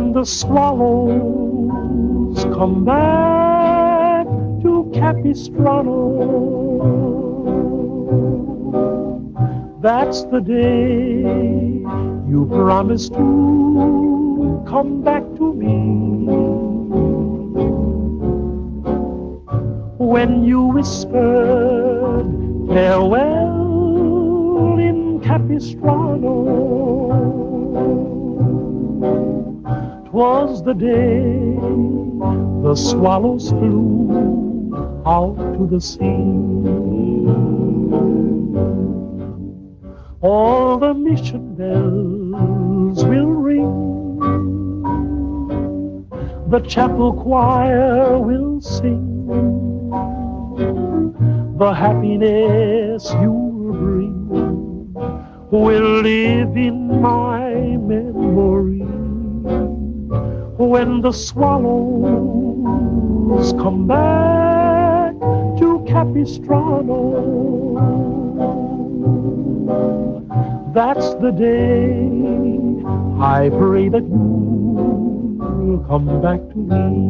when the swallows come back to Capistrano. That's the day you promised to come back to me. When you whispered farewell in Capistrano, 'twas the day the swallows flew out to the sea. All the mission bells will ring, the chapel choir will sing, the happiness you'll bring will live in my memory. When the swallows come back to Capistrano, that's the day I pray that you'll come back to me.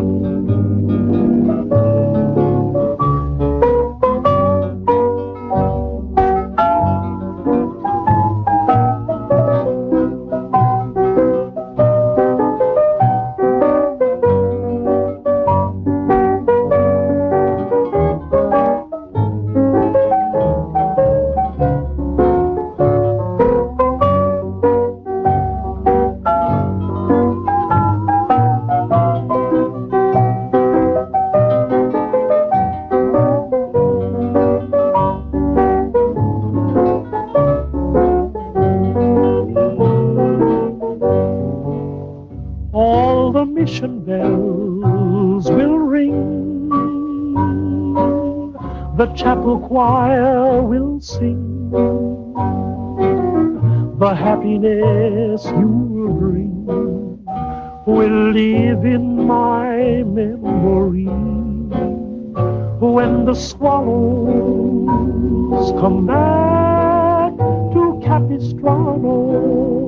All the mission bells will ring, the chapel choir will sing, the happiness you'll bring will live in my memory. When the swallows come back to Capistrano,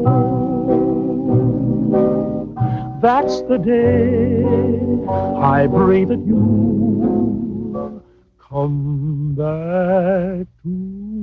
that's the day I pray that you come back to